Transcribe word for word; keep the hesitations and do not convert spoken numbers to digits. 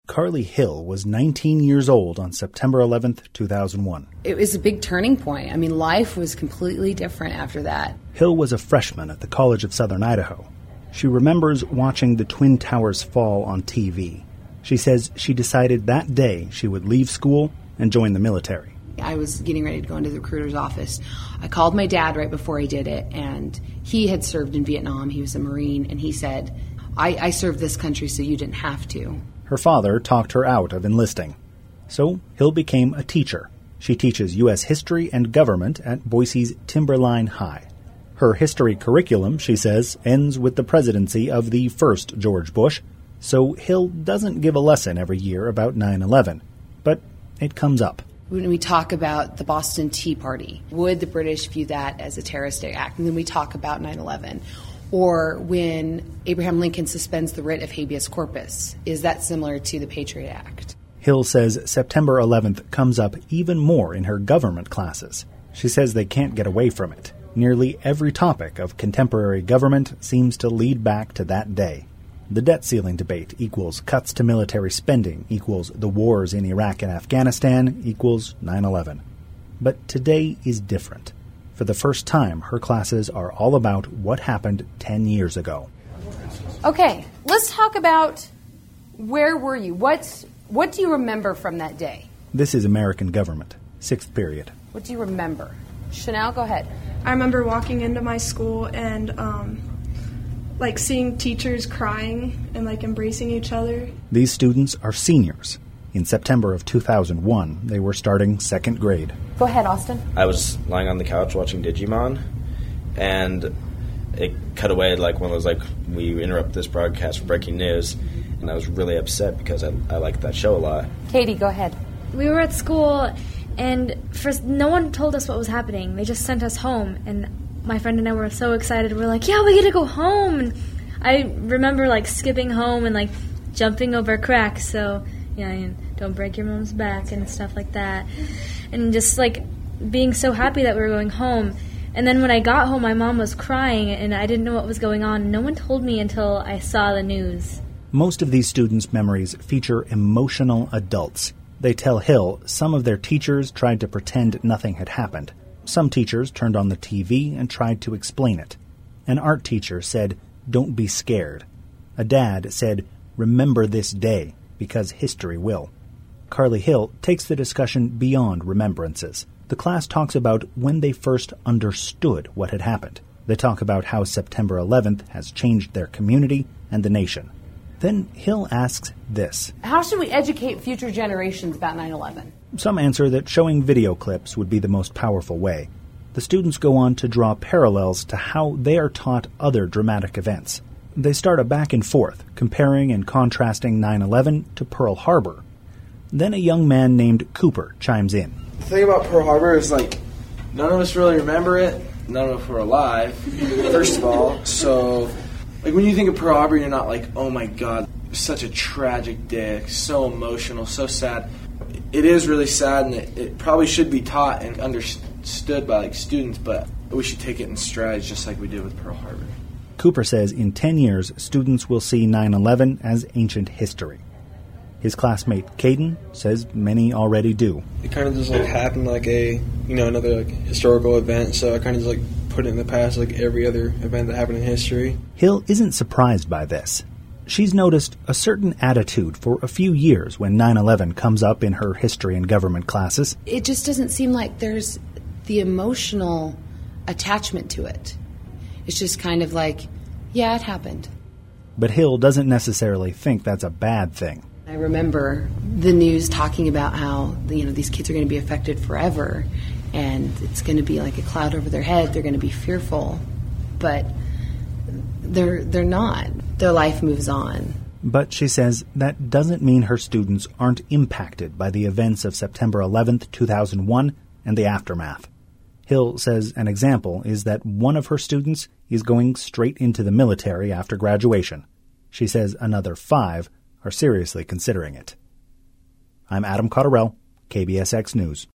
Carly Hill was nineteen years old on September eleventh, two thousand one. It was a big turning point. I mean, life was completely different after that. Hill was a freshman at the College of Southern Idaho. She remembers watching the Twin Towers fall on T V. She says she decided that day she would leave school and join the military. I was getting ready to go into the recruiter's office. I called my dad right before I did it, and he had served in Vietnam. He was a Marine, and he said, I, I served this country so you didn't have to. Her father talked her out of enlisting. So Hill became a teacher. She teaches U S history and government at Boise's Timberline High. Her history curriculum, she says, ends with the presidency of the first George Bush, so Hill doesn't give a lesson every year about nine eleven. But it comes up. When we talk about the Boston Tea Party, would the British view that as a terrorist act? And then we talk about nine eleven. Or when Abraham Lincoln suspends the writ of habeas corpus, is that similar to the Patriot Act? Hill says September eleventh comes up even more in her government classes. She says they can't get away from it. Nearly every topic of contemporary government seems to lead back to that day. The debt ceiling debate equals cuts to military spending equals the wars in Iraq and Afghanistan equals nine eleven. But today is different. For the first time, her classes are all about what happened ten years ago. Okay, let's talk about where were you? What, what do you remember from that day? This is American Government, sixth period. What do you remember? Chanel, go ahead. I remember walking into my school and um, like seeing teachers crying and like embracing each other. These students are seniors. In September of two thousand one, they were starting second grade. Go ahead, Austin. I was lying on the couch watching Digimon, and it cut away like one of those, like, we interrupt this broadcast for breaking news, and I was really upset because I, I liked that show a lot. Katie, go ahead. We were at school, and first, no one told us what was happening. They just sent us home, and my friend and I were so excited. We were like, yeah, we get to go home. And I remember, like, skipping home and, like, jumping over cracks, so... yeah, and don't break your mom's back and stuff like that. And just, like, being so happy that we were going home. And then when I got home, my mom was crying, and I didn't know what was going on. No one told me until I saw the news. Most of these students' memories feature emotional adults. They tell Hill some of their teachers tried to pretend nothing had happened. Some teachers turned on the T V and tried to explain it. An art teacher said, "Don't be scared." A dad said, "Remember this day, because history will." Carly Hill takes the discussion beyond remembrances. The class talks about when they first understood what had happened. They talk about how September eleventh has changed their community and the nation. Then Hill asks this. How should we educate future generations about nine eleven? Some answer that showing video clips would be the most powerful way. The students go on to draw parallels to how they are taught other dramatic events. They start a back and forth, comparing and contrasting nine eleven to Pearl Harbor. Then a young man named Cooper chimes in. The thing about Pearl Harbor is, like, none of us really remember it. None of us were alive, first of all. So, like, when you think of Pearl Harbor, you're not like, oh my God, such a tragic day, so emotional, so sad. It is really sad, and it, it probably should be taught and understood by, like, students, but we should take it in strides just like we did with Pearl Harbor. Cooper says in ten years, students will see nine eleven as ancient history. His classmate Caden says many already do. It kind of just like happened like a, you know, another like historical event, so I kind of just like put it in the past like every other event that happened in history. Hill isn't surprised by this. She's noticed a certain attitude for a few years when nine eleven comes up in her history and government classes. It just doesn't seem like there's the emotional attachment to it. It's just kind of like, yeah, it happened. But Hill doesn't necessarily think that's a bad thing. I remember the news talking about how, you know, these kids are going to be affected forever, and it's going to be like a cloud over their head. They're going to be fearful, but they're they're not. Their life moves on. But she says that doesn't mean her students aren't impacted by the events of September eleventh, two thousand one and the aftermath. Hill says an example is that one of her students is going straight into the military after graduation. She says another five are seriously considering it. I'm Adam Cotterell, K B S X News.